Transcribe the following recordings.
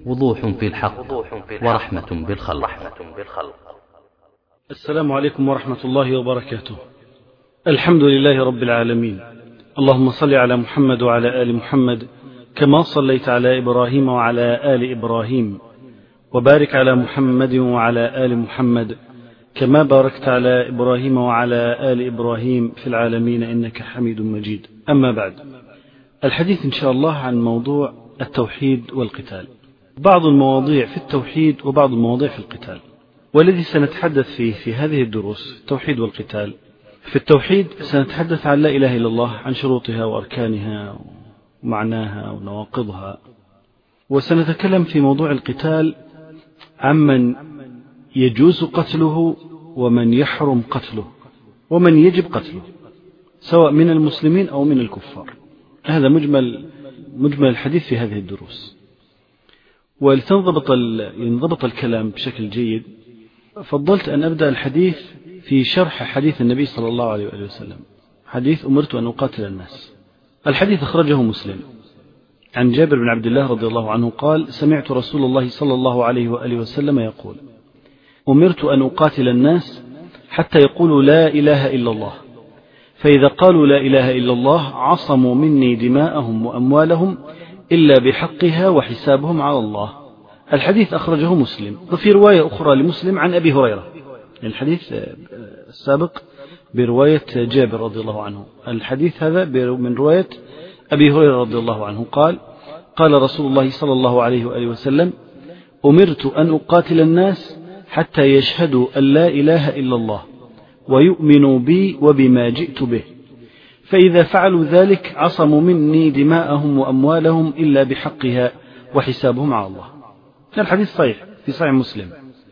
وضوح في الحق ورحمة بالخلق. السلام عليكم ورحمة الله وبركاته. الحمد لله رب العالمين، اللهم صل على محمد وعلى آل محمد كما صليت على إبراهيم وعلى آل إبراهيم، وبارك على محمد وعلى آل محمد كما باركت على إبراهيم وعلى آل إبراهيم في العالمين إنك حميد مجيد. أما بعد، الحديث إن شاء الله عن موضوع التوحيد والقتال، بعض المواضيع في التوحيد وبعض المواضيع في القتال، والذي سنتحدث فيه في هذه الدروس التوحيد والقتال. في التوحيد سنتحدث عن لا إله إلا الله، عن شروطها وأركانها ومعناها ونواقضها، وسنتكلم في موضوع القتال عمن يجوز قتله ومن يحرم قتله ومن يجب قتله، سواء من المسلمين أو من الكفار. هذا مجمل الحديث في هذه الدروس. ولتنضبط الكلام بشكل جيد، فضلت أن أبدأ الحديث في شرح حديث النبي صلى الله عليه وسلم، حديث أمرت أن أقاتل الناس. الحديث أخرجه مسلم عن جابر بن عبد الله رضي الله عنه قال: سمعت رسول الله صلى الله عليه وآله وسلم يقول: أمرت أن أقاتل الناس حتى يقولوا لا إله إلا الله، فإذا قالوا لا إله إلا الله عصموا مني دماءهم وأموالهم إلا بحقها وحسابهم على الله. الحديث أخرجه مسلم، وفي رواية أخرى لمسلم عن أبي هريرة. الحديث السابق برواية جابر رضي الله عنه، الحديث هذا من رواية أبي هريرة رضي الله عنه قال: قال رسول الله صلى الله عليه وآله وسلم: أمرت أن أقاتل الناس حتى يشهدوا أن لا إله إلا الله ويؤمنوا بي وبما جئت به، فإذا فعلوا ذلك عصموا مني دماءهم وأموالهم إلا بحقها وحسابهم على الله. الحديث صحيح في صحيح مسلم،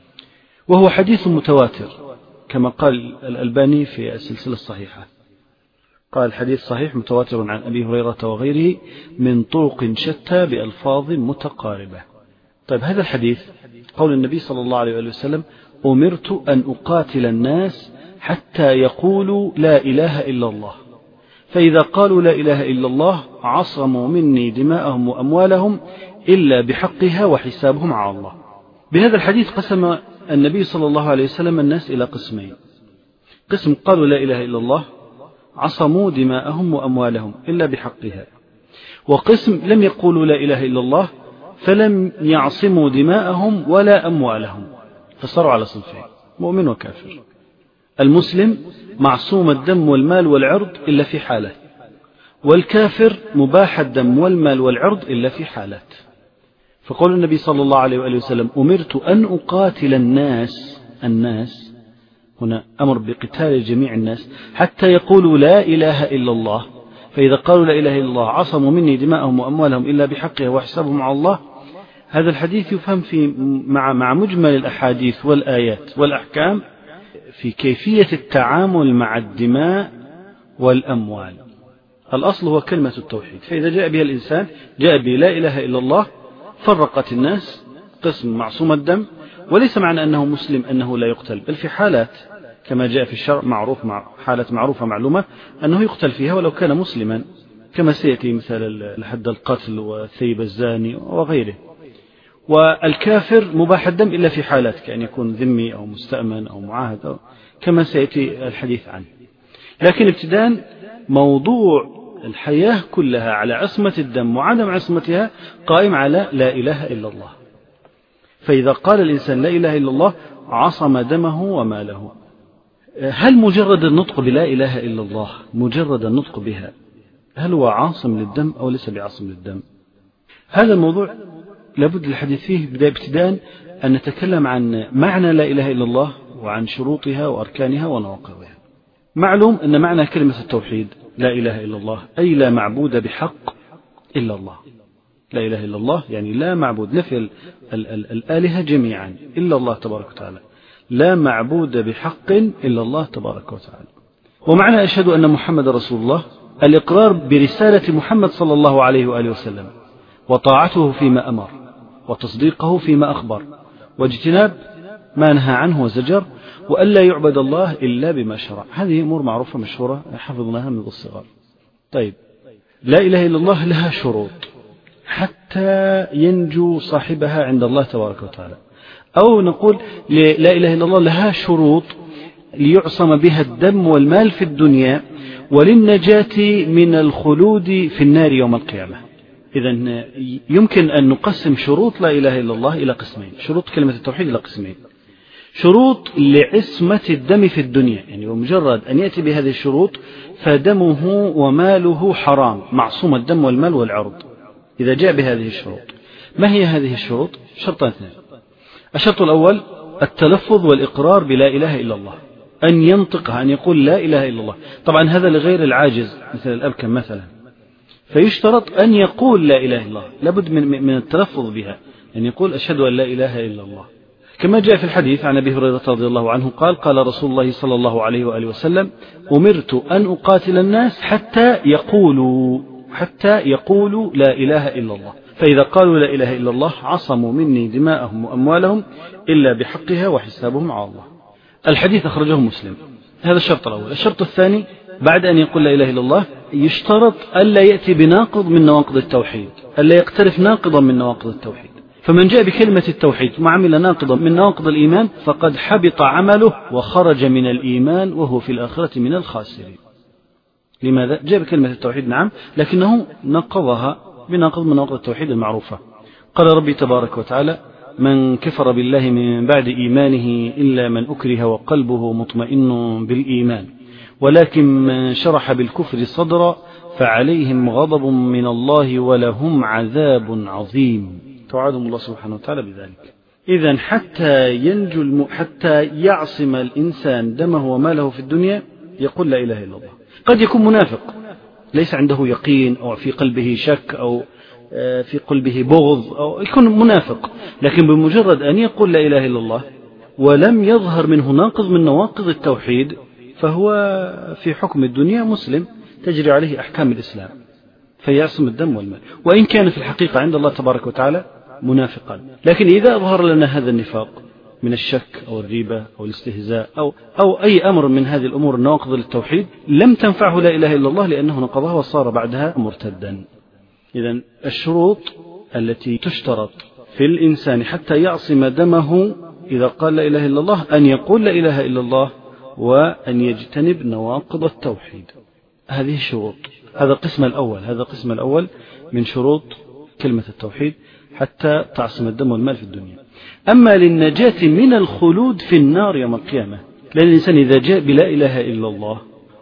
وهو حديث متواتر كما قال الألباني في السلسلة الصحيحة، قال الحديث صحيح متواتر عن أبي هريرة وغيره من طرق شتى بألفاظ متقاربة. طيب، هذا الحديث قول النبي صلى الله عليه وسلم: أمرت أن أقاتل الناس حتى يقولوا لا إله إلا الله، فإذا قالوا لا إله إلا الله عصموا مني دماءهم وأموالهم إلا بحقها وحسابهم على الله. بهذا الحديث قسم النبي صلى الله عليه وسلم الناس إلى قسمين: قسم قالوا لا إله إلا الله عصموا دماءهم وأموالهم إلا بحقها، وقسم لم يقولوا لا إله إلا الله فلم يعصموا دماءهم ولا أموالهم، فصاروا على صنفين: مؤمن وكافر. المسلم معصوم الدم والمال والعرض إلا في حالة، والكافر مباح الدم والمال والعرض إلا في حالات. فقول النبي صلى الله عليه وآله وسلم: أمرت أن أقاتل الناس هنا أمر بقتال جميع الناس حتى يقولوا لا إله إلا الله، فإذا قالوا لا إله إلا الله عصموا مني دماءهم وأموالهم إلا بحقها وحسابهم على الله. هذا الحديث يفهم مع مجمل الأحاديث والآيات والأحكام في كيفية التعامل مع الدماء والأموال. الأصل هو كلمة التوحيد، فإذا جاء بها الإنسان جاء بلا إله إلا الله فرقت الناس، قسم معصوم الدم، وليس معنى أنه مسلم أنه لا يقتل، بل في حالات كما جاء في الشرع حالة معروفة معلومة أنه يقتل فيها ولو كان مسلما، كما سيأتي مثال حد القتل والثيب الزاني وغيره. والكافر مباح الدم إلا في حالات كأن يكون ذمي أو مستأمن أو معاهد كما سيأتي الحديث عنه. لكن ابتداء موضوع الحياة كلها على عصمة الدم وعدم عصمتها قائم على لا إله إلا الله. فإذا قال الإنسان لا إله إلا الله عصم دمه وماله. هل مجرد النطق بلا إله إلا الله، مجرد النطق بها، هل هو عاصم للدم أو ليس بعاصم للدم؟ هذا الموضوع لابد الحديث فيه ابتداء أن نتكلم عن معنى لا إله إلا الله وعن شروطها وأركانها ونواقضها. معلوم أن معنى كلمة التوحيد لا إله إلا الله أي لا معبود بحق إلا الله. لا إله إلا الله يعني لا معبود، نفي الآلهة جميعا إلا الله تبارك وتعالى، لا معبود بحق إلا الله تبارك وتعالى. ومعنى أشهد أن محمد رسول الله الإقرار برسالة محمد صلى الله عليه وآله وسلم، وطاعته فيما أمر، وتصديقه فيما أخبر، واجتناب ما نهى عنه وزجر، وألا يعبد الله إلا بما شرع. هذه أمور معروفة مشهورة حفظناها من الصغار. طيب، لا إله إلا الله لها شروط. حتى ينجو صاحبها عند الله تبارك وتعالى، أو نقول لا إله إلا الله لها شروط ليعصم بها الدم والمال في الدنيا وللنجاة من الخلود في النار يوم القيامة. إذن يمكن أن نقسم شروط لا إله إلا الله إلى قسمين، شروط كلمة التوحيد إلى قسمين: شروط لعصمة الدم في الدنيا، يعني بمجرد أن يأتي بهذه الشروط فدمه وماله حرام، معصوم الدم والمال والعرض إذا جاء بهذه الشروط. ما هي هذه الشروط؟ شرطان اثنين. الشرط الأول التلفظ والإقرار بلا إله إلا الله، أن ينطقها، أن يقول لا إله إلا الله. طبعا هذا لغير العاجز مثل الأبكم مثلا، فيشترط أن يقول لا إله إلا الله، لابد من التلفظ بها، أن يقول أشهد أن لا إله إلا الله. كما جاء في الحديث عن أبي هريرة رضي الله عنه قال: قال رسول الله صلى الله عليه وآله وسلم: أمرت أن أقاتل الناس حتى يقولوا لا إله إلا الله، فإذا قالوا لا إله إلا الله عصموا مني دماءهم وأموالهم إلا بحقها وحسابهم على الله. الحديث أخرجه مسلم. هذا الشرط الأول. الشرط الثاني بعد أن يقول لا إله إلا الله يشترط ألا يأتي بناقض من نواقض التوحيد، ألا يقترف ناقضا من نواقض التوحيد. فمن جاء بكلمة التوحيد ثم عمل ناقضا من نواقض الإيمان فقد حبط عمله وخرج من الإيمان وهو في الآخرة من الخاسرين. لماذا؟ جاء بكلمة التوحيد نعم، لكنه نقضها بناقض من نواقض التوحيد المعروفة. قال ربي تبارك وتعالى: من كفر بالله من بعد إيمانه إلا من أكره وقلبه مطمئن بالإيمان ولكن من شرح بالكفر صدرا فعليهم غضب من الله ولهم عذاب عظيم. توعدهم الله سبحانه وتعالى بذلك. إذن حتى يعصم الإنسان دمه وماله في الدنيا يقول لا إله إلا الله. قد يكون منافق ليس عنده يقين أو في قلبه شك أو في قلبه بغض أو يكون منافق، لكن بمجرد أن يقول لا إله إلا الله ولم يظهر منه ناقض من نواقض التوحيد فهو في حكم الدنيا مسلم تجري عليه أحكام الإسلام فيعصم الدم والمال، وإن كان في الحقيقة عند الله تبارك وتعالى منافقا. لكن إذا أظهر لنا هذا النفاق من الشك أو الريبة أو الاستهزاء أو أي أمر من هذه الأمور النواقض للتوحيد لم تنفعه لا إله إلا الله لأنه نقضها وصار بعدها مرتدا. إذن الشروط التي تشترط في الإنسان حتى يعصم دمه إذا قال لا إله إلا الله أن يقول لا إله إلا الله وأن يجتنب نواقض التوحيد. هذه الشروط. هذا القسم الأول من شروط كلمة التوحيد حتى تعصم الدم والمال في الدنيا. أما للنجاة من الخلود في النار يوم القيامة، لأن الإنسان إذا جاء بلا إله إلا الله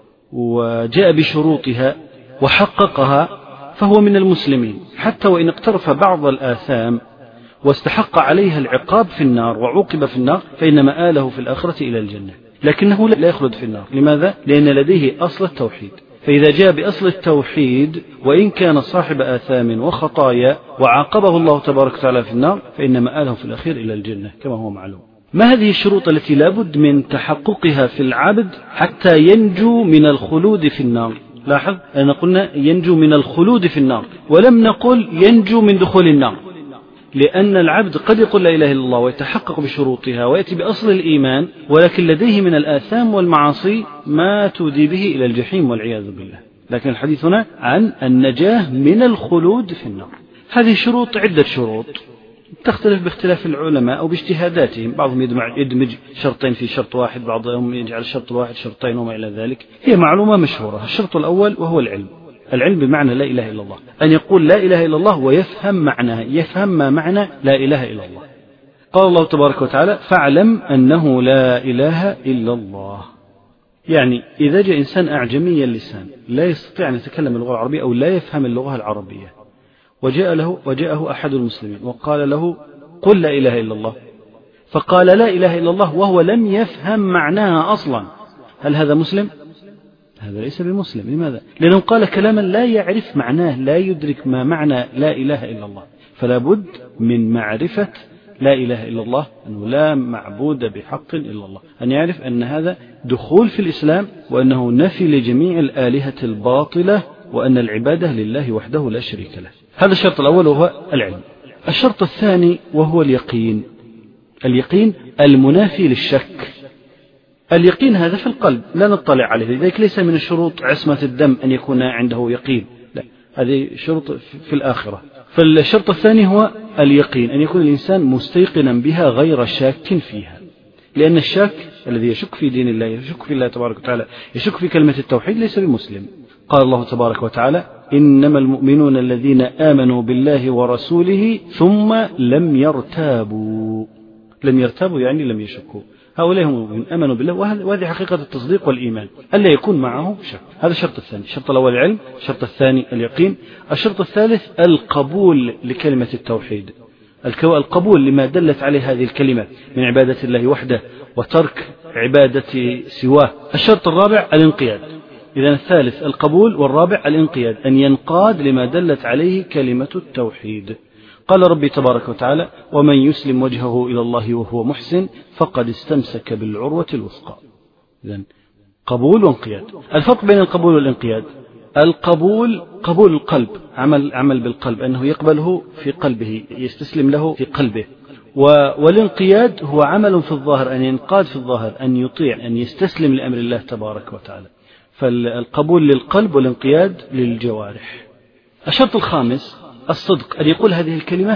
وجاء بشروطها وحققها فهو من المسلمين، حتى وإن اقترف بعض الآثام واستحق عليها العقاب في النار وعوقب في النار فإن مآله في الآخرة إلى الجنة، لكنه لا يخلد في النار. لماذا؟ لأن لديه أصل التوحيد. فإذا جاء بأصل التوحيد وإن كان صاحب آثام وخطايا وعاقبه الله تبارك وتعالى في النار فإن مآله في الأخير إلى الجنة كما هو معلوم. ما هذه الشروط التي لابد من تحققها في العبد حتى ينجو من الخلود في النار؟ لاحظ أن قلنا ينجو من الخلود في النار ولم نقل ينجو من دخول النار، لأن العبد قد يقول لا إله إلا الله ويتحقق بشروطها ويأتي بأصل الإيمان ولكن لديه من الآثام والمعاصي ما تودي به إلى الجحيم والعياذ بالله. لكن الحديث هنا عن النجاة من الخلود في النار. هذه الشروط عدة شروط تختلف باختلاف العلماء أو باجتهاداتهم، بعضهم يدمج شرطين في شرط واحد، بعضهم يجعل الشرط الواحد شرطين وما إلى ذلك. هي معلومة مشهورة. الشرط الأول وهو العلم بمعنى لا إله إلا الله، أن يقول لا إله إلا الله ويفهم معناها، يفهم ما معنى لا إله إلا الله. قال الله تبارك وتعالى: فاعلم أنه لا إله إلا الله. يعني إذا جاء إنسان أعجمي اللسان لا يستطيع أن يتكلم اللغة العربية أو لا يفهم اللغة العربية وجاءه أحد المسلمين وقال له: قل لا إله إلا الله، فقال لا إله إلا الله وهو لم يفهم معناها أصلا، هل هذا مسلم؟ هذا ليس بمسلم. لماذا؟ لأنه قال كلاما لا يعرف معناه، لا يدرك ما معنى لا إله إلا الله. فلا بد من معرفة لا إله إلا الله، أنه لا معبود بحق إلا الله، أن يعرف أن هذا دخول في الإسلام وأنه نفي لجميع الآلهة الباطلة وأن العبادة لله وحده لا شريك له. هذا الشرط الأول وهو العلم. الشرط الثاني وهو اليقين المنافي للشك. اليقين هذا في القلب لا نطلع عليه، لذلك ليس من الشروط عصمة الدم أن يكون عنده يقين، لا، هذه شرط في الآخرة. فالشرط الثاني هو اليقين، أن يكون الإنسان مستيقنا بها غير شاك فيها، لأن الشاك الذي يشك في دين الله، يشك في الله تبارك وتعالى، يشك في كلمة التوحيد، ليس بمسلم. قال الله تبارك وتعالى: إنما المؤمنون الذين آمنوا بالله ورسوله ثم لم يرتابوا. لم يرتابوا يعني لم يشكوا، هؤلاء هم المؤمنون آمنوا بالله، وهذه حقيقة التصديق والإيمان، ألا يكون معه شك. هذا الشرط الثاني. الشرط الأول العلم، الشرط الثاني اليقين، الشرط الثالث القبول لكلمة التوحيد، القبول لما دلت عليه هذه الكلمة من عبادة الله وحده وترك عبادة سواه. الشرط الرابع الانقياد. إذن الثالث القبول، والرابع الانقياد، أن ينقاد لما دلت عليه كلمة التوحيد. قال ربي تبارك وتعالى: ومن يسلم وجهه إلى الله وهو محسن فقد استمسك بالعروة الوثقى. إذن قبول وانقياد. الفرق بين القبول والانقياد: القبول قبول القلب، عمل بالقلب، أنه يقبله في قلبه، يستسلم له في قلبه. والانقياد هو عمل في الظاهر، أن ينقاد في الظاهر، أن يطيع، أن يستسلم لأمر الله تبارك وتعالى. فالقبول للقلب والانقياد للجوارح. الشرط الخامس الصدق، أن يقول هذه الكلمة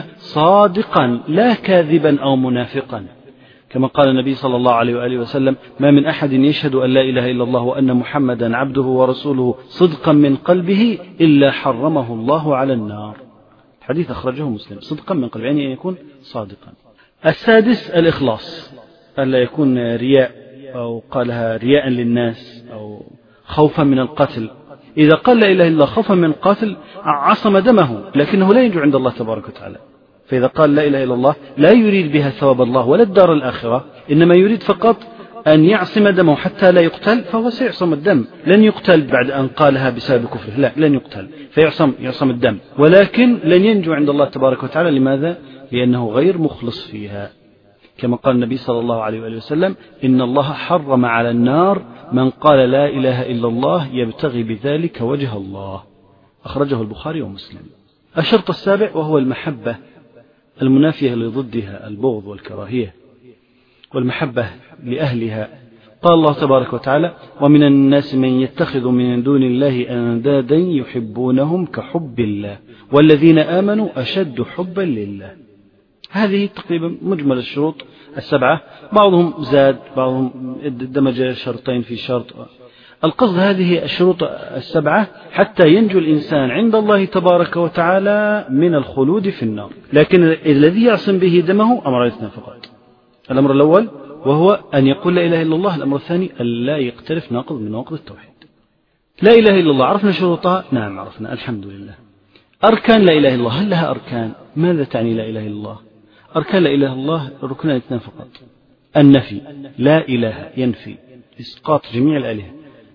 صادقا لا كاذبا أو منافقا، كما قال النبي صلى الله عليه وآله وسلم: ما من أحد يشهد أن لا إله إلا الله وأن محمدا عبده ورسوله صدقا من قلبه إلا حرمه الله على النار. الحديث أخرجه مسلم. صدقا من قلبه يعني أن يكون صادقا. السادس الإخلاص، ألا يكون رياء، أو قالها رياء للناس أو خوفا من القتل. إذا قال لا إله إلا الله خوفا من القتل عصم دمه، لكنه لا ينجو عند الله تبارك وتعالى. فإذا قال لا إله إلا الله لا يريد بها ثواب الله ولا الدار الآخرة، إنما يريد فقط أن يعصم دمه حتى لا يقتل، فهو سيعصم الدم. لن يقتل بعد أن قالها بسبب كفره، لا، لن يقتل، فيعصم الدم، ولكن لن ينجو عند الله تبارك وتعالى. لماذا؟ لأنه غير مخلص فيها، كما قال النبي صلى الله عليه وآله وسلم: إن الله حرم على النار من قال لا إله إلا الله يبتغي بذلك وجه الله. أخرجه البخاري ومسلم. الشرط السابع وهو المحبة المنافية لضدها البغض والكراهية، والمحبة لأهلها. قال الله تبارك وتعالى: ومن الناس من يتخذ من دون الله أندادا يحبونهم كحب الله والذين آمنوا أشد حبا لله. هذه تقريبا مجمل الشروط السبعة، بعضهم زاد، بعضهم دمج شرطين في شرط. القصد هذه الشروط السبعة حتى ينجو الإنسان عند الله تبارك وتعالى من الخلود في النار. لكن الذي يعصم به دمه أمر اثنين فقط: الأمر الأول وهو أن يقول لا إله إلا الله، الأمر الثاني أن لا يقترف ناقض من نواقض التوحيد. لا إله إلا الله عرفنا شروطها؟ نعم عرفنا، الحمد لله. أركان لا إله إلا الله، هل لها أركان؟ ماذا تعني لا إله إلا الله؟ أركان لا إله إلا الله ركنان اثنان فقط: النفي، لا إله ينفي، إسقاط جميع الآلهة،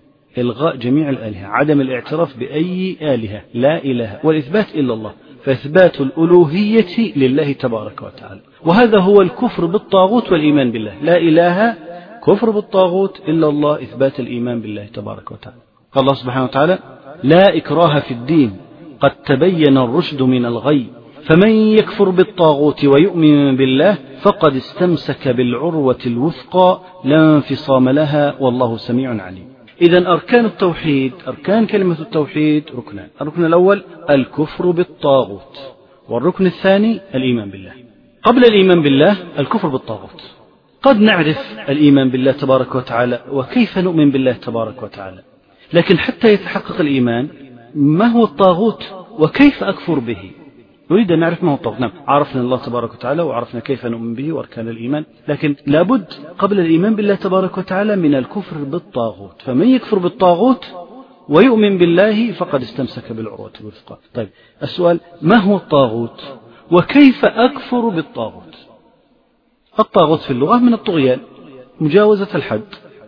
إلغاء جميع الآلهة، عدم الاعتراف بأي آلهة، لا إله، والإثبات إلا الله، فإثبات الألوهية لله تبارك وتعالى. وهذا هو الكفر بالطاغوت والإيمان بالله. لا إله كفر بالطاغوت، إلا الله إثبات الإيمان بالله تبارك وتعالى. قال الله سبحانه وتعالى: لا إكراه في الدين قد تبين الرشد من الغي فمن يكفر بالطاغوت ويؤمن بالله فقد استمسك بالعروة الوثقى لا انفصام لها والله سميع عليم. إذن أركان التوحيد، أركان كلمة التوحيد ركنان: الركن الأول الكفر بالطاغوت، والركن الثاني الإيمان بالله. قبل الإيمان بالله الكفر بالطاغوت. قد نعرف الإيمان بالله تبارك وتعالى وكيف نؤمن بالله تبارك وتعالى، لكن حتى يتحقق الإيمان ما هو الطاغوت وكيف أكفر به؟ نريد أن نعرف ما هو الطاغوت. نعم، عرفنا الله تبارك وتعالى وعرفنا كيف نؤمن به وأركان الإيمان، لكن لابد قبل الإيمان بالله تبارك وتعالى من الكفر بالطاغوت. فمن يكفر بالطاغوت ويؤمن بالله فقد استمسك بالعروة الوثقى. طيب السؤال: ما هو الطاغوت وكيف أكفر بالطاغوت؟ الطاغوت في اللغة من الطغيان، مجاوزة الحد،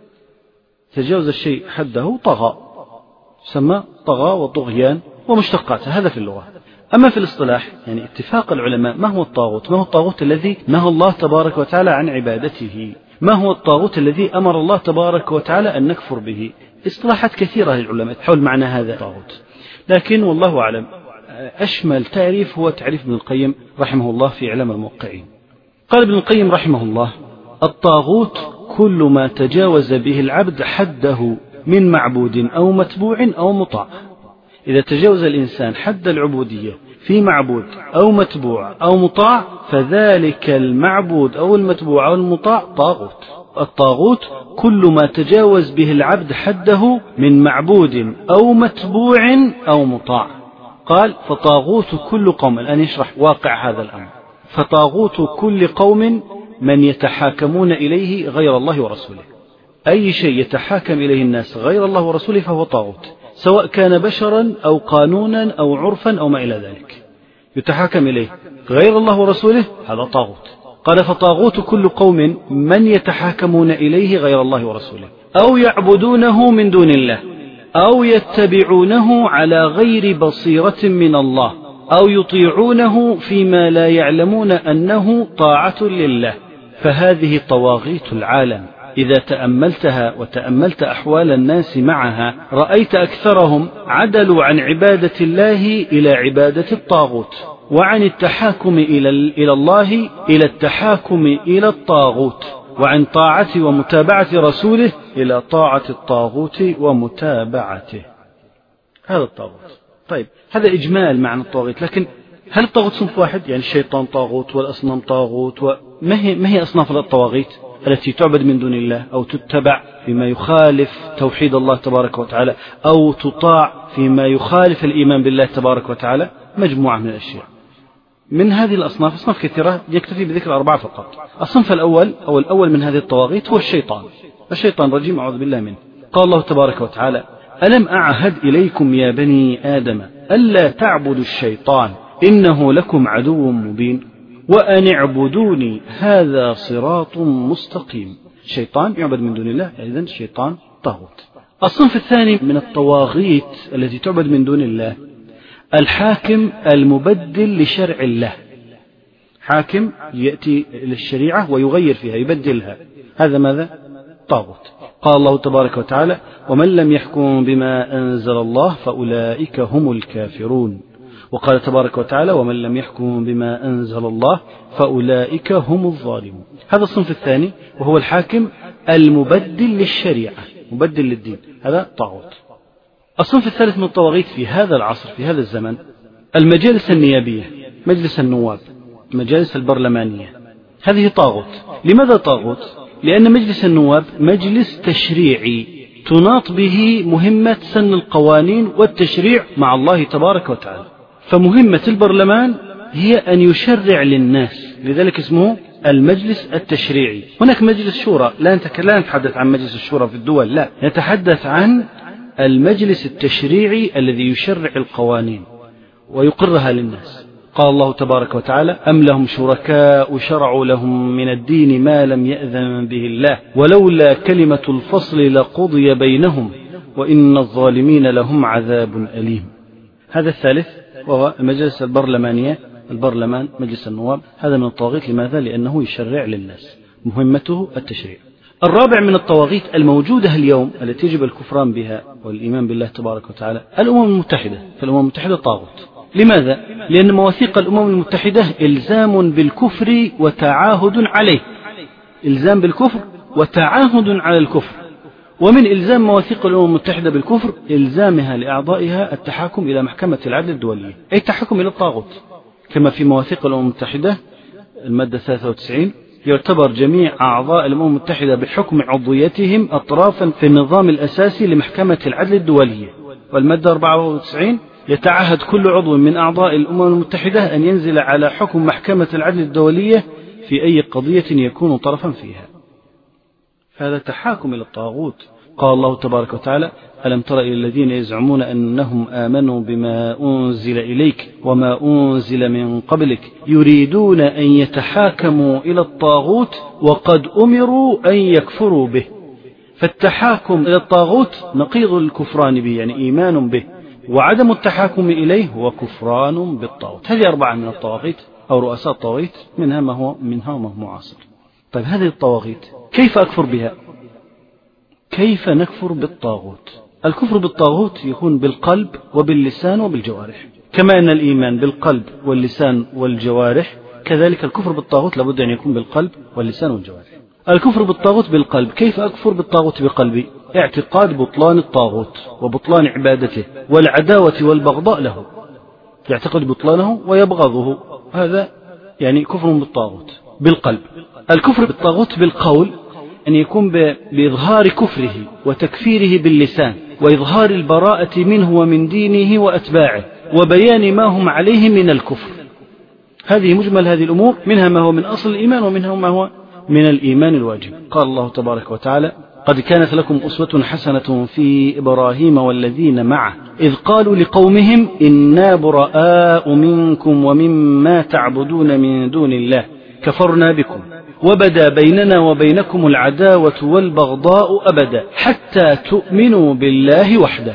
تجاوز الشيء حده طغى، يسمى طغى وطغيان ومشتقاته، هذا في اللغة. أما في الاصطلاح يعني اتفاق العلماء ما هو الطاغوت؟ ما هو الطاغوت الذي نهى الله تبارك وتعالى عن عبادته؟ ما هو الطاغوت الذي أمر الله تبارك وتعالى أن نكفر به؟ اصطلاحات كثيرة للعلماء حول معنى هذا الطاغوت، لكن والله أعلم أشمل تعريف هو تعريف ابن القيم رحمه الله في إعلام الموقعين. قال ابن القيم رحمه الله: الطاغوت كل ما تجاوز به العبد حده من معبود أو متبوع أو مطاع. إذا تجاوز الإنسان حد العبودية في معبود أو متبوع أو مطاع فذلك المعبود أو المتبوع أو المطاع طاغوت. الطاغوت كل ما تجاوز به العبد حده من معبود أو متبوع أو مطاع. قال فطاغوت كل قوم، الآن يشرح واقع هذا الأمر. فطاغوت كل قوم من يتحاكمون إليه غير الله ورسوله. أي شيء يتحاكم إليه الناس غير الله ورسوله فهو طاغوت، سواء كان بشرا أو قانونا أو عرفا أو ما إلى ذلك، يتحاكم إليه غير الله ورسوله هذا طاغوت. قال فطاغوت كل قوم من يتحاكمون إليه غير الله ورسوله أو يعبدونه من دون الله أو يتبعونه على غير بصيرة من الله أو يطيعونه فيما لا يعلمون أنه طاعة لله. فهذه طواغيت العالم إذا تأملتها وتأملت أحوال الناس معها رأيت أكثرهم عدلوا عن عبادة الله إلى عبادة الطاغوت، وعن التحاكم إلى الله إلى التحاكم إلى الطاغوت، وعن طاعة ومتابعة رسوله إلى طاعة الطاغوت ومتابعته. هذا الطاغوت. طيب هذا إجمال معنى الطاغوت، لكن هل الطاغوت صنف واحد؟ يعني الشيطان طاغوت والأصنام طاغوت، ما هي أصناف الطواغيت التي تعبد من دون الله أو تتبع فيما يخالف توحيد الله تبارك وتعالى أو تطاع فيما يخالف الإيمان بالله تبارك وتعالى؟ مجموعة من الأشياء. من هذه الأصناف أصناف كثيرة يكتفي بذكر 4 فقط. الصنف الأول أو الأول من هذه الطواغيت هو الشيطان الرجيم أعوذ بالله منه. قال الله تبارك وتعالى ألم أعهد إليكم يا بني آدم ألا تعبدوا الشيطان إنه لكم عدو مبين وأن اعبدوني هذا صراط مستقيم. الشيطان يعبد من دون الله، إذن الشيطان طاغوت. الصنف الثاني من الطواغيت التي تعبد من دون الله الحاكم المبدل لشرع الله. حاكم يأتي للشريعة ويغير فيها يبدلها، هذا ماذا؟ طاغوت. قال الله تبارك وتعالى ومن لم يحكم بما أنزل الله فأولئك هم الكافرون. وقال تبارك وتعالى ومن لم يحكم بما أنزل الله فأولئك هم الظالمون. هذا الصنف الثاني وهو الحاكم المبدل للشريعة، مبدل للدين، هذا طاغوت. الصنف الثالث من الطواغيت في هذا العصر في هذا الزمن المجالس النيابية، مجلس النواب، مجالس البرلمانية، هذه طاغوت. لماذا طاغوت؟ لأن مجلس النواب مجلس تشريعي تناط به مهمة سن القوانين والتشريع مع الله تبارك وتعالى. فمهمة البرلمان هي أن يشرع للناس، لذلك اسمه المجلس التشريعي. هناك مجلس شورى، لا نتحدث عن مجلس الشورى في الدول، لا، نتحدث عن المجلس التشريعي الذي يشرع القوانين ويقرها للناس. قال الله تبارك وتعالى أم لهم شركاء شرعوا لهم من الدين ما لم يأذن به الله ولولا كلمة الفصل لقضي بينهم وإن الظالمين لهم عذاب أليم. هذا الثالث وهو المجلس البرلمانية، البرلمان مجلس النواب، هذا من الطواغيت. لماذا؟ لأنه يشرع للناس، مهمته التشريع. الرابع من الطواغيت الموجودة اليوم التي يجب الكفران بها والإيمان بالله تبارك وتعالى الأمم المتحدة. فالأمم المتحدة طاغوت. لماذا؟ لأن مواثيق الأمم المتحدة إلزام بالكفر وتعاهد عليه، إلزام بالكفر وتعاهد على الكفر. ومن إلزام مواثيق الأمم المتحدة بالكفر إلزامها لأعضائها التحاكم إلى محكمة العدل الدولية، أي التحاكم إلى الطاغوت. كما في مواثيق الأمم المتحدة المادة 93 يعتبر جميع أعضاء الأمم المتحدة بحكم عضويتهم أطرافا في النظام الأساسي لمحكمة العدل الدولية. والمادة 94 يتعهد كل عضو من أعضاء الأمم المتحدة أن ينزل على حكم محكمة العدل الدولية في أي قضية يكون طرفا فيها. هذا تحاكم إلى الطاغوت. قال الله تبارك وتعالى ألم تر إلى الذين يزعمون أنهم آمنوا بما أنزل إليك وما أنزل من قبلك يريدون أن يتحاكموا إلى الطاغوت وقد أمروا أن يكفروا به. فالتحاكم إلى الطاغوت نقيض الكفران به، يعني إيمان به، وعدم التحاكم إليه هو كفران بالطاغوت. هذه 4 من الطواغيت أو رؤساء الطواغيت، منها ما هو معاصر. طيب هذه الطواغيت كيف أكفر بها؟ كيف نكفر بالطاغوت؟ الكفر بالطاغوت يكون بالقلب وباللسان وبالجوارح، كما أن الإيمان بالقلب واللسان والجوارح، كذلك الكفر بالطاغوت لابد أن يكون بالقلب واللسان والجوارح. الكفر بالطاغوت بالقلب، كيف أكفر بالطاغوت بقلبي؟ اعتقاد بطلان الطاغوت وبطلان عبادته والعداوة والبغضاء له، يعتقد بطلانه ويبغضه، هذا يعني كفر بالطاغوت بالقلب. الكفر بالطاغوت بالقول أن يكون بإظهار كفره وتكفيره باللسان وإظهار البراءة منه ومن دينه وأتباعه وبيان ما هم عليه من الكفر. هذه مجمل هذه الأمور، منها ما هو من أصل الإيمان ومنها ما هو من الإيمان الواجب. قال الله تبارك وتعالى: قد كانت لكم أسوة حسنة في إبراهيم والذين معه إذ قالوا لقومهم إنا براء منكم ومما تعبدون من دون الله كفرنا بكم وبدا بيننا وبينكم العداوة والبغضاء أبدا حتى تؤمنوا بالله وحده.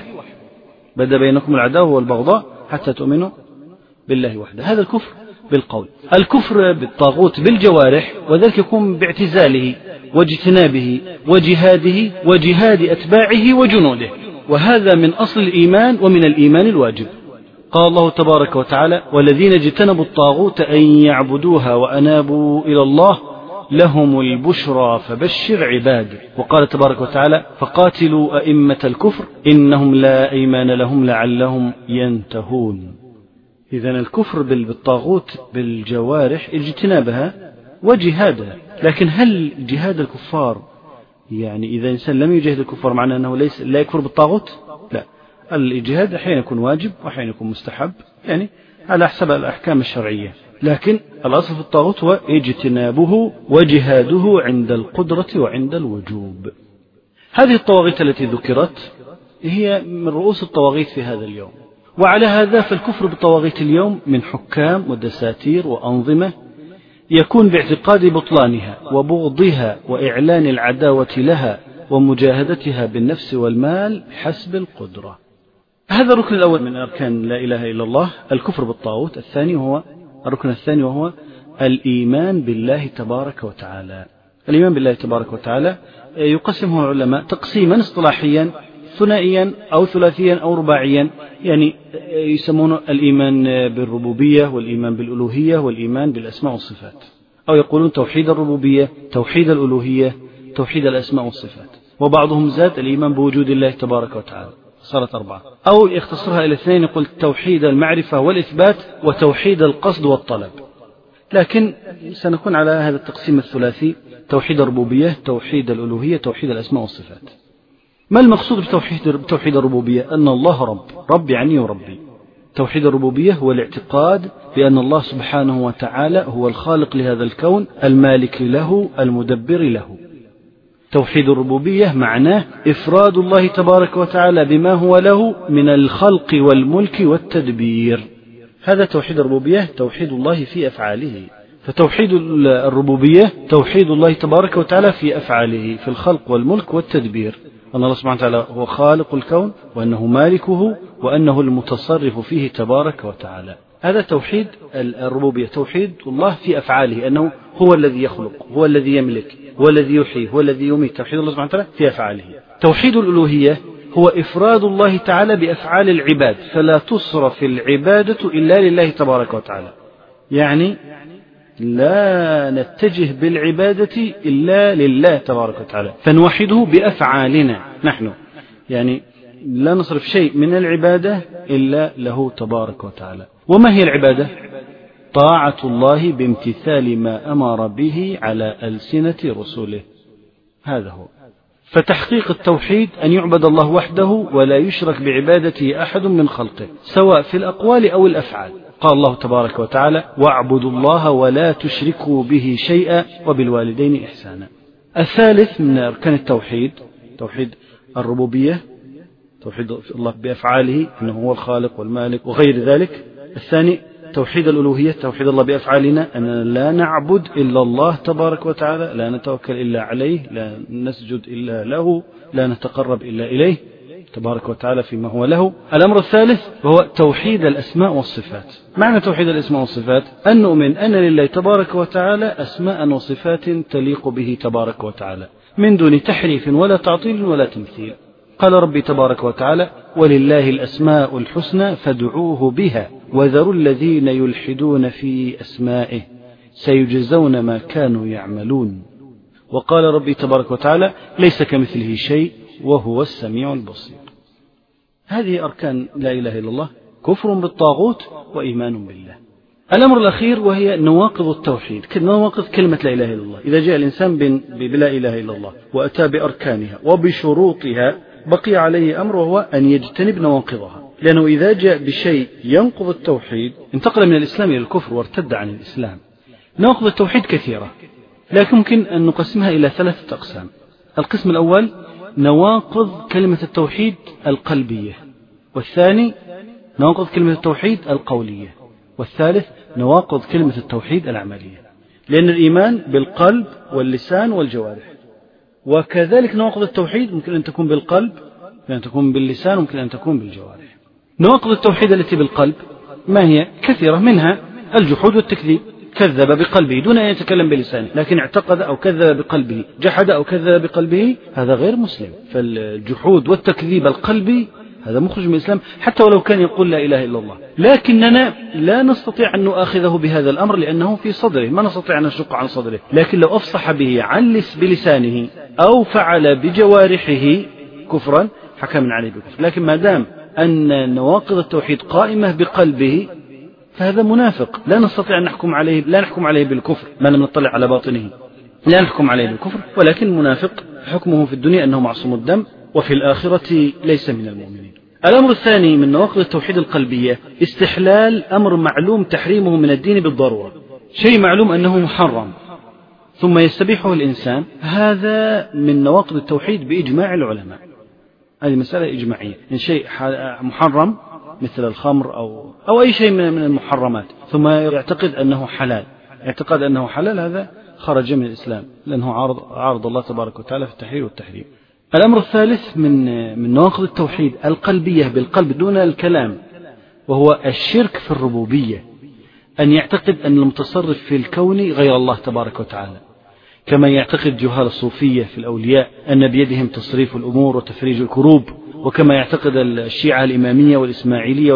بدا بينكم العداوة والبغضاء حتى تؤمنوا بالله وحده. هذا الكفر بالقول. الكفر بالطاغوت بالجوارح، وذلك يكون باعتزاله واجتنابه وجهاده وجهاد أتباعه وجنوده، وهذا من أصل الإيمان ومن الإيمان الواجب. قال الله تبارك وتعالى: والذين اجتنبوا الطاغوت أن يعبدوها وأنابوا إلى الله لهم البشرى فبشر عباده. وقال تبارك وتعالى: فقاتلوا أئمة الكفر إنهم لا أيمان لهم لعلهم ينتهون. إذن الكفر بالطاغوت بالجوارح اجتنابها وجهادها. لكن هل جهاد الكفار يعني إذا إنسان لم يجاهد الكفار معناه أنه لا يكفر بالطاغوت؟ لا، الجهاد أحيانا يكون واجب وأحيانا يكون مستحب، يعني على حسب الأحكام الشرعية، لكن الأصل في الطاغوت هو اجتنابه وجهاده عند القدرة وعند الوجوب. هذه الطواغيت التي ذكرت هي من رؤوس الطواغيت في هذا اليوم، وعلى هذا فالكفر بالطواغيت اليوم من حكام ودساتير وأنظمة يكون باعتقاد بطلانها وبغضها وإعلان العداوة لها ومجاهدتها بالنفس والمال حسب القدرة. هذا الركن الأول من أركان لا إله إلا الله، الكفر بالطاغوت. الركن الثاني وهو الإيمان بالله تبارك وتعالى. الإيمان بالله تبارك وتعالى يقسمه العلماء تقسيما اصطلاحيا ثنائيا أو ثلاثيا أو رباعيا، يعني يسمونه الإيمان بالربوبية والإيمان بالألوهية والإيمان بالأسماء والصفات، أو يقولون توحيد الربوبية، توحيد الألوهية، توحيد الأسماء والصفات، وبعضهم زاد الإيمان بوجود الله تبارك وتعالى، صارت 4، أو يختصرها إلى 2، يقول توحيد المعرفة والإثبات وتوحيد القصد والطلب. لكن سنكون على هذا التقسيم الثلاثي: توحيد الربوبية، توحيد الألوهية، توحيد الأسماء والصفات. ما المقصود بتوحيد الربوبية؟ أن الله رب يعني يربي. توحيد الربوبية هو الاعتقاد بأن الله سبحانه وتعالى هو الخالق لهذا الكون، المالك له، المدبر له. توحيد الربوبية معناه إفراد الله تبارك وتعالى بما هو له من الخلق والملك والتدبير. هذا توحيد الربوبية، توحيد الله في أفعاله. فتوحيد الربوبية توحيد الله تبارك وتعالى في أفعاله، في الخلق والملك والتدبير، أن الله سبحانه وتعالى هو خالق الكون وأنه مالكه وأنه المتصرف فيه تبارك وتعالى. هذا توحيد الربوبية، توحيد الله في أفعاله، أنه هو الذي يخلق، هو الذي يملك، هو الذي يحيي، هو الذي يميت. توحيد الله سبحانه وتعالى في أفعاله. توحيد الألوهية هو إفراد الله تعالى بأفعال العباد، فلا تصرف العبادة إلا لله تبارك وتعالى، يعني لا نتجه بالعبادة إلا لله تبارك وتعالى، فنوحده بأفعالنا نحن، يعني لا نصرف شيء من العبادة إلا له تبارك وتعالى. وما هي العبادة؟ طاعة الله بامتثال ما أمر به على ألسنة رسله، هذا هو. فتحقيق التوحيد أن يعبد الله وحده ولا يشرك بعبادته أحد من خلقه، سواء في الأقوال أو الأفعال. قال الله تبارك وتعالى: واعبدوا الله ولا تشركوا به شيئا وبالوالدين إحسانا. الثالث من أركان التوحيد توحيد الربوبية، توحيد الله بأفعاله أنه هو الخالق والمالك وغير ذلك. الثاني توحيد الألوهية، توحيد الله بأفعالنا، أننا لا نعبد إلا الله تبارك وتعالى، لا نتوكل إلا عليه، لا نسجد إلا له، لا نتقرب إلا إليه تبارك وتعالى فيما هو له. الأمر الثالث وهو توحيد الأسماء والصفات. معنى توحيد الأسماء والصفات أن نؤمن أن لله تبارك وتعالى أسماء وصفات تليق به تبارك وتعالى من دون تحريف ولا تعطيل ولا تمثيل. قال ربي تبارك وتعالى: ولله الأسماء الحسنى فادعوه بها وذروا الذين يلحدون في أسمائه سيجزون ما كانوا يعملون. وقال ربي تبارك وتعالى: ليس كمثله شيء وهو السميع البصير. هذه أركان لا إله إلا الله: كفر بالطاغوت وإيمان بالله. الأمر الأخير وهي نواقض التوحيد، نواقض كلمة لا إله إلا الله. إذا جاء الإنسان بلا إله إلا الله وأتى بأركانها وبشروطها بقي عليه أمر، وهو أن يجتنب نواقضها، لأنه إذا جاء بشيء ينقض التوحيد انتقل من الإسلام إلى الكفر وارتد عن الإسلام. نواقض التوحيد كثيرة، لكن ممكن أن نقسمها إلى 3 أقسام. القسم الأول نواقض كلمة التوحيد القلبية، والثاني نواقض كلمة التوحيد القولية، والثالث نواقض كلمة التوحيد العملية، لأن الإيمان بالقلب واللسان والجوارح، وكذلك نواقض التوحيد ممكن أن تكون بالقلب، ممكن أن تكون باللسان، ممكن أن تكون بالجوارح. نواقض التوحيد التي بالقلب ما هي؟ كثيرة، منها الجحود والتكذيب. كذب بقلبه دون أن يتكلم بلسانه، لكن اعتقد أو كذب بقلبه، جحد أو كذب بقلبه، هذا غير مسلم. فالجحود والتكذيب القلبي هذا مخرج من الإسلام، حتى ولو كان يقول لا إله إلا الله. لكننا لا نستطيع أن نؤاخذه بهذا الأمر لأنه في صدره، ما نستطيع أن نشق عن صدره. لكن لو أفصح به بلسانه أو فعل بجوارحه كفرا حكمنا عليه بكفر. لكن ما دام أن نواقض التوحيد قائمة بقلبه فهذا منافق، لا نستطيع أن نحكم عليه بالكفر ما لم نطلع على باطنه، لا نحكم عليه بالكفر، ولكن منافق حكمه في الدنيا أنه معصوم الدم، وفي الآخرة ليس من المؤمنين. الأمر الثاني من نواقض التوحيد القلبية استحلال أمر معلوم تحريمه من الدين بالضرورة، شيء معلوم أنه محرم ثم يستبيحه الإنسان، هذا من نواقض التوحيد بإجماع العلماء. هذه مسألة إجماعية، إن شيء محرم مثل الخمر أو أي شيء من المحرمات ثم يعتقد أنه حلال، هذا خرج من الإسلام لأنه عارض الله تبارك وتعالى في التحليل والتحريم. الأمر الثالث من نواقض التوحيد القلبية بالقلب دون الكلام، وهو الشرك في الربوبية، أن يعتقد أن المتصرف في الكون غير الله تبارك وتعالى، كما يعتقد جهال الصوفية في الأولياء أن بيدهم تصريف الأمور وتفريج الكروب، وكما يعتقد الشيعة الإمامية والإسماعيلية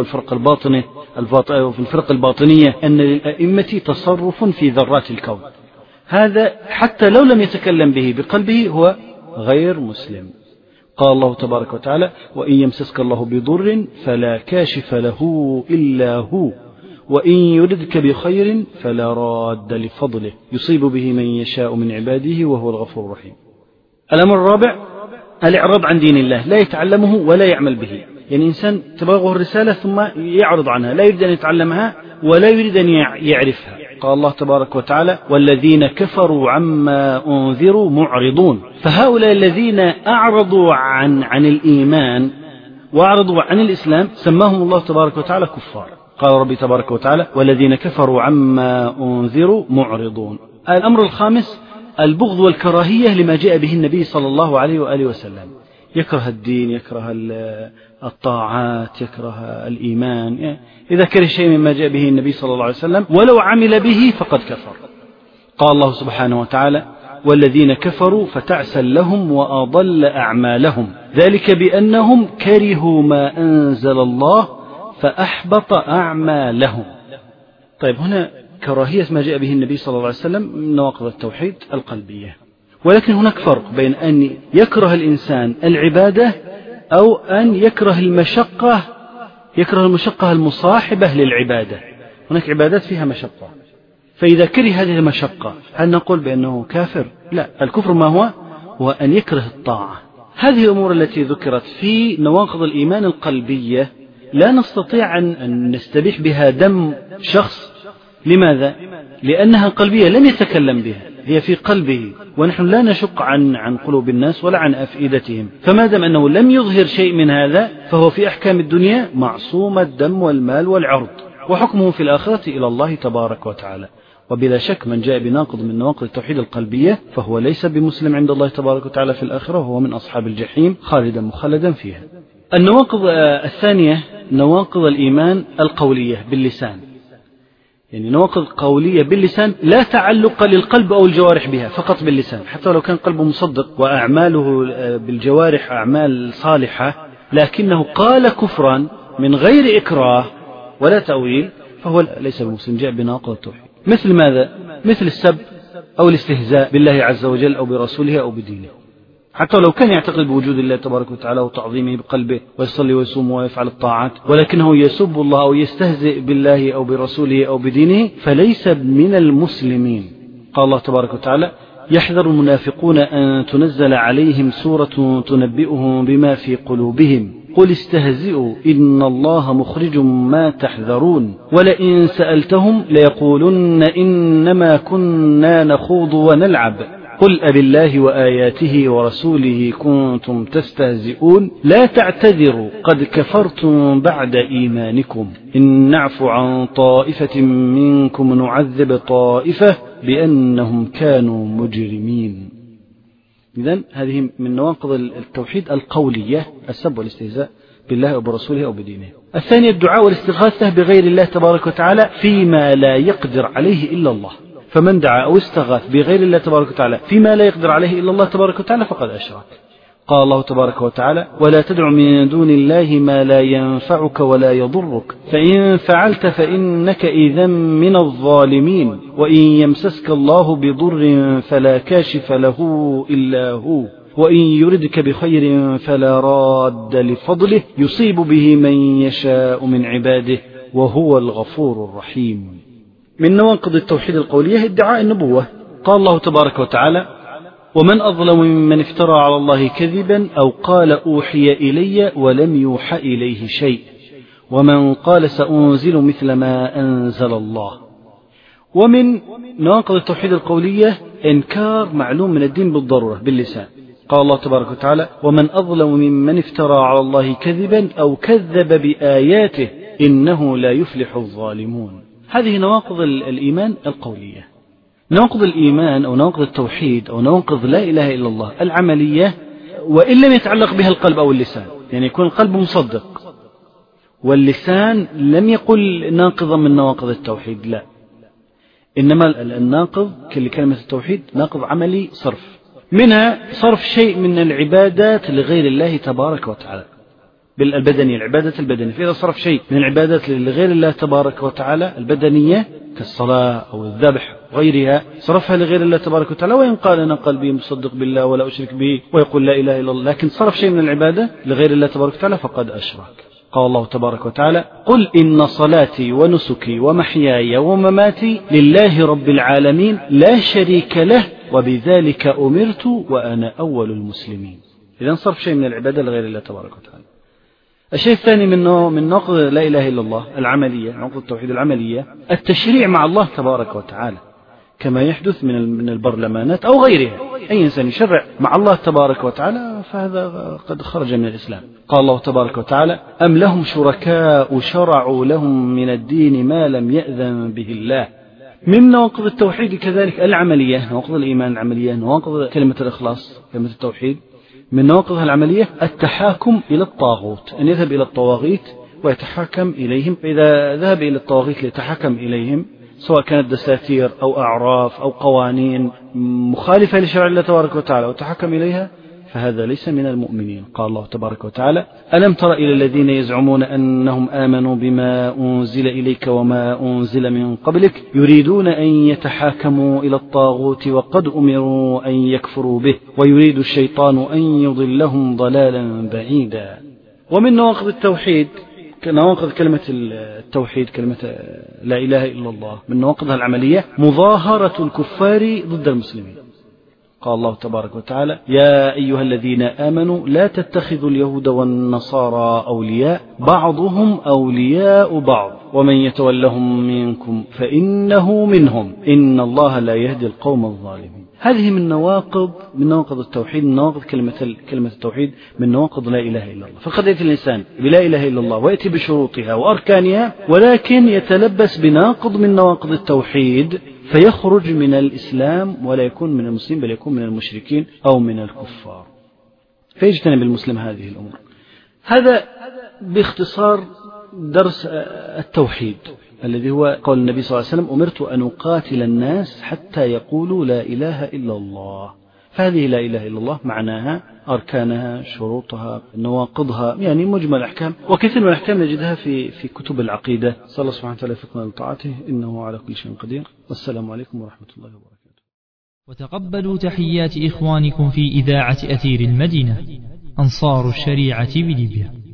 وفي الفرق الباطنية أن للأئمة تصرف في ذرات الكون. هذا حتى لو لم يتكلم به بقلبه هو غير مسلم. قال الله تبارك وتعالى: وإن يمسسك الله بضر فلا كاشف له إلا هو وإن يردك بخير فلا راد لفضله يصيب به من يشاء من عباده وهو الغفور الرحيم. الأمر الرابع الإعراض عن دين الله، لا يتعلمه ولا يعمل به، يعني إنسان تبلغه الرسالة ثم يعرض عنها، لا يريد أن يتعلمها ولا يريد أن يعرفها. قال الله تبارك وتعالى: والذين كفروا عما أنذروا معرضون. فهؤلاء الذين أعرضوا عن الإيمان وأعرضوا عن الإسلام سماهم الله تبارك وتعالى كفار. قال ربي تبارك وتعالى: والذين كفروا عما أنذروا معرضون. الأمر الخامس البغض والكراهية لما جاء به النبي صلى الله عليه وآله وسلم، يكره الدين، يكره الطاعات، يكره الإيمان، إذا كره شيء مما جاء به النبي صلى الله عليه وسلم ولو عمل به فقد كفر. قال الله سبحانه وتعالى: والذين كفروا فتعسا لهم وأضل أعمالهم ذلك بأنهم كرهوا ما أنزل الله فأحبط أعمالهم. طيب، هنا كراهية ما جاء به النبي صلى الله عليه وسلم من نواقض التوحيد القلبية، ولكن هناك فرق بين أن يكره الإنسان العبادة أو أن يكره المشقة المصاحبة للعبادة. هناك عبادات فيها مشقة، فإذا كره هذه المشقة هل نقول بأنه كافر؟ لا، الكفر ما هو أن يكره الطاعة. هذه الأمور التي ذكرت في نواقض الإيمان القلبية لا نستطيع أن نستبيح بها دم شخص. لماذا؟ لأنها قلبية، لم يتكلم بها، هي في قلبه، ونحن لا نشق عن قلوب الناس ولا عن أفئدتهم. فما دام أنه لم يظهر شيء من هذا فهو في أحكام الدنيا معصوم الدم والمال والعرض، وحكمه في الآخرة إلى الله تبارك وتعالى. وبلا شك من جاء بناقض من نواقض التوحيد القلبية فهو ليس بمسلم عند الله تبارك وتعالى في الآخرة، وهو من أصحاب الجحيم خالدا مخلدا فيها. النواقض الثانية نواقض الإيمان القولية باللسان، يعني نواقض قولية باللسان لا تعلق للقلب أو الجوارح بها، فقط باللسان، حتى لو كان قلبه مصدق وأعماله بالجوارح أعمال صالحة، لكنه قال كفرا من غير إكراه ولا تأويل فهو ليس بمسلم، جاء بناقض التوحيد. مثل ماذا؟ مثل السب أو الاستهزاء بالله عز وجل أو برسوله أو بدينه. حتى لو كان يعتقد بوجود الله تبارك وتعالى وتعظيمه بقلبه ويصلي ويصوم ويفعل الطاعات، ولكنه يسب الله أو يستهزئ بالله أو برسوله أو بدينه، فليس من المسلمين. قال الله تبارك وتعالى: يحذر المنافقون أن تنزل عليهم سورة تنبئهم بما في قلوبهم قل استهزئوا إن الله مخرج ما تحذرون ولئن سألتهم ليقولن إنما كنا نخوض ونلعب قل أبالله وآياته ورسوله كنتم تستهزئون لا تعتذروا قد كفرتم بعد إيمانكم إن نعف عن طائفة منكم نعذب طائفة بأنهم كانوا مجرمين. إذن هذه من نواقض التوحيد القولية، السب والاستهزاء بالله أو برسوله أو بدينه. الثانية الدعاء والاستغاثة بغير الله تبارك وتعالى فيما لا يقدر عليه إلا الله، فمن دعا أو استغاث بغير الله تبارك وتعالى فيما لا يقدر عليه إلا الله تبارك وتعالى فقد أشرك. قال الله تبارك وتعالى: ولا تدع من دون الله ما لا ينفعك ولا يضرك فإن فعلت فإنك إذا من الظالمين وإن يمسسك الله بضر فلا كاشف له إلا هو وإن يردك بخير فلا راد لفضله يصيب به من يشاء من عباده وهو الغفور الرحيم. من نواقض التوحيد القولية ادعاء النبوة. قال الله تبارك وتعالى: ومن أظلم ممن افترى على الله كذبا أو قال أوحي إلي ولم يوحى إليه شيء ومن قال سأنزل مثل ما أنزل الله. ومن نواقض التوحيد القولية إنكار معلوم من الدين بالضرورة باللسان. قال الله تبارك وتعالى: ومن أظلم ممن افترى على الله كذبا أو كذب بآياته إنه لا يفلح الظالمون. هذه نواقض الإيمان القولية. نواقض الإيمان أو نواقض التوحيد أو نواقض لا إله إلا الله العملية، وإن لم يتعلق بها القلب أو اللسان، يعني يكون القلب مصدق واللسان لم يقل ناقضا من نواقض التوحيد، لا، إنما الناقض كلمة التوحيد ناقض عملي صرف، منها صرف شيء من العبادات لغير الله تبارك وتعالى بالبدنية، العبادة البدنية، فإذا صرف شيء من العبادات لغير الله تبارك وتعالى البدنية كالصلاة أو الذبح وغيرها صرفها لغير الله تبارك وتعالى، وإن قال أنا قلبي مصدق بالله ولا أشرك به ويقول لا إله إلا الله، لكن صرف شيء من العبادة لغير الله تبارك وتعالى فقد أشرك. قال الله تبارك وتعالى: قل إن صلاتي ونسكي ومحياي ومماتي لله رب العالمين لا شريك له وبذلك أمرت وأنا أول المسلمين. إذن صرف شيء من العبادة لغير الله تبارك وتعالى. الشيء الثاني من نقض لا إله إلا الله العملية، نقض التوحيد العملية، التشريع مع الله تبارك وتعالى كما يحدث من البرلمانات أو غيرها. أي إنسان يشرع مع الله تبارك وتعالى فهذا قد خرج من الإسلام. قال الله تبارك وتعالى: أم لهم شركاء شرعوا لهم من الدين ما لم يأذن به الله. من نواقض التوحيد كذلك العملية، نواقض الإيمان العملية، نواقض كلمة الإخلاص كلمة التوحيد، من نواقضها العملية التحاكم إلى الطاغوت، أن يذهب إلى الطواغيت ويتحاكم إليهم. فإذا ذهب إلى الطواغيت ليتحاكم إليهم سواء كانت دساتير أو أعراف أو قوانين مخالفة لشرع الله تبارك وتعالى وتحكم إليها فهذا ليس من المؤمنين. قال الله تبارك وتعالى: ألم تر إلى الذين يزعمون أنهم آمنوا بما أنزل إليك وما أنزل من قبلك يريدون أن يتحاكموا إلى الطاغوت وقد أمروا أن يكفروا به ويريد الشيطان أن يضلهم ضلالا بعيدا. ومن نواقض التوحيد نواقض كلمة التوحيد كلمة لا إله إلا الله، من نواقضها العملية مظاهرة الكفار ضد المسلمين. قال الله تبارك وتعالى: يا أيها الذين آمنوا لا تتخذوا اليهود والنصارى أولياء بعضهم أولياء بعض ومن يتولهم منكم فإنه منهم إن الله لا يهدي القوم الظالمين. هذه من نواقض التوحيد، من نواقض كلمة التوحيد، من نواقض لا إله إلا الله. فقد يأتي الإنسان بلا إله إلا الله ويأتي بشروطها وأركانها ولكن يتلبس بناقض من نواقض التوحيد فيخرج من الإسلام ولا يكون من المسلمين بل يكون من المشركين أو من الكفار، فيجتنب المسلم هذه الأمور. هذا باختصار درس التوحيد الذي هو قول النبي صلى الله عليه وسلم: أمرت أن أقاتل الناس حتى يقولوا لا إله إلا الله. فهذه لا إله إلا الله معناها، أركانها، شروطها، نواقضها، يعني مجمل أحكام، وكثير من الأحكام نجدها في كتب العقيدة. صلى الله سبحانه وتعالى يوفقنا لطاعته إنه على كل شيء قدير. والسلام عليكم ورحمة الله وبركاته. وتقبلوا تحيات إخوانكم في إذاعة أثير المدينة أنصار الشريعة بليبيا.